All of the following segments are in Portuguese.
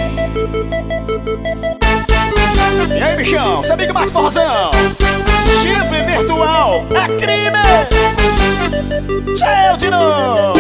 E aí, bichão, sabia que mais forrozão? Chifre virtual é crime! Cheio de novo!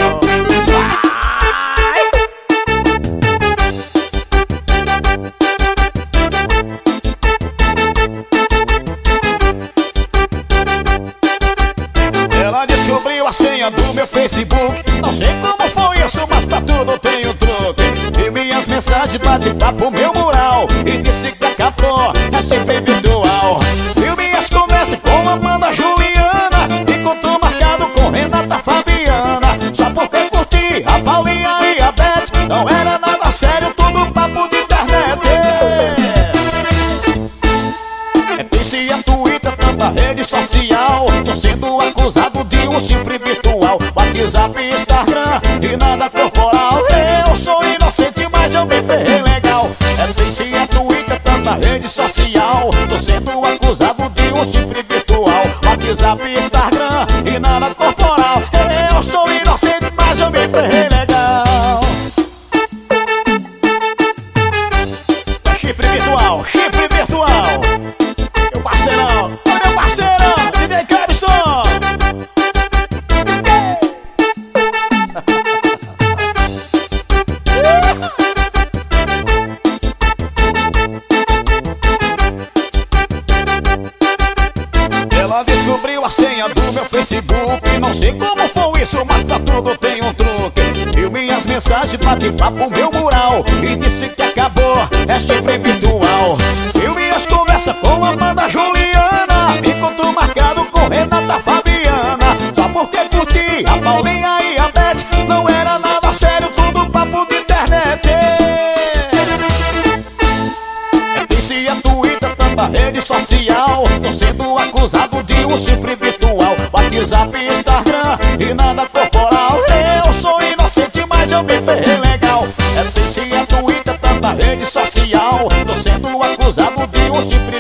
Ela descobriu a senha do meu Facebook. Não sei como foi isso, mas pra tudo tem um truque. E minhas mensagens bate-papo meu mural. E disse que acabou, é chifre virtual. E minhas conversas com Amanda Juliana. Encontro marcado com Renata Fabiana. Só porque curti a Paulinha e a Beth. Não era nada sério, tudo papo de internet. É Face, é Twitter, tanta rede social. Tô sendo acusado de um chifre virtual. WhatsApp, Instagram e nada corporal. Eu sou inocente, mas eu me ferrei legal. É Face, é Twitter, tanta rede social. Tô sendo acusado de um chifre virtual. WhatsApp, Instagram e nada corporal. Eu sou inocente, mas eu me ferrei legal. É chifre virtual, chifre virtual. Meu parceirão, meu parceirão, DJ Clebson. Ela descobriu a senha do meu Facebook. Não sei como foi isso, mas pra tudo tem um truque. E minhas mensagens bate-papo meu mural. E disse que acabou, é chifre virtual. E minhas conversas com Amanda Juliana. Encontro marcado com Renata Fabiana. Só porque curti a Paulinha e a Beth. Não era nada sério, tudo papo de internet. É Face, é Twitter, tanta rede social. Tô sendo acusado de um chifre virtual. WhatsApp, Instagram e nada corporal. Eu sou inocente, mas eu me ferrei legal. É Face, é Twitter, tanta rede social. Tô sendo acusado de um chifre